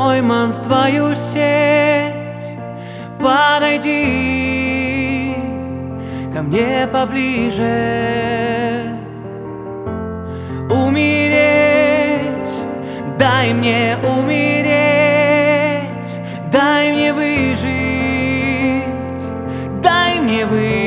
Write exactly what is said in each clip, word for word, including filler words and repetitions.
пойман в твою сеть. Подойди ко мне поближе. Умереть, дай мне умереть, дай мне выжить, дай мне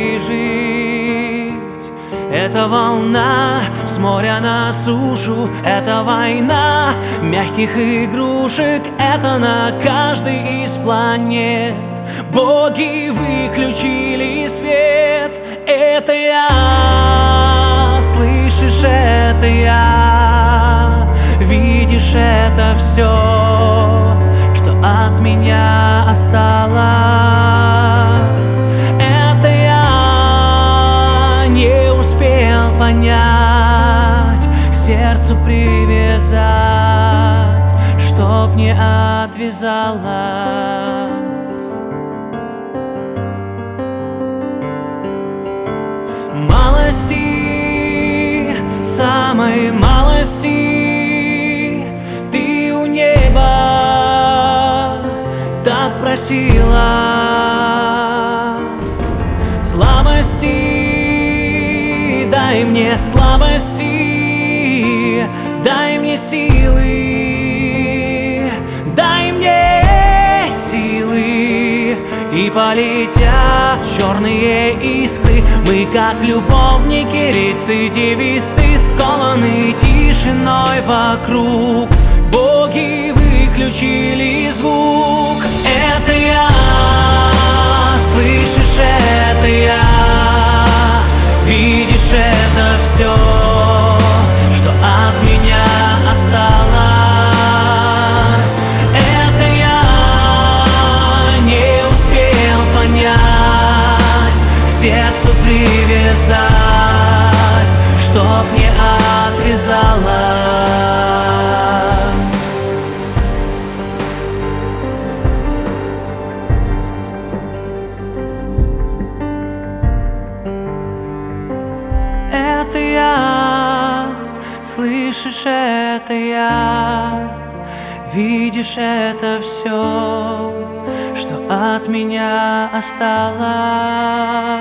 выжить. Это волна с моря на сушу, это война мягких игрушек, это на каждой из планет. Боги выключили свет, это я, слышишь, это я, видишь, это все, что от меня осталось. Это я не успел понять, к сердцу привязать, чтоб не отвязалась. Малости, самой малости, ты у неба так просила. Слабости, дай мне слабости, дай мне силы, дай мне силы. И полетят черные искры, мы как любовники, рецидивисты, скованы тишиной вокруг. Боги выключили звук. Это я, слышишь, это я, видишь, это все, что от меня осталось. Это я не успел понять, к сердцу привязать, чтоб не отвязалась. Это я, слышишь, это я, видишь, это все, что от меня осталось.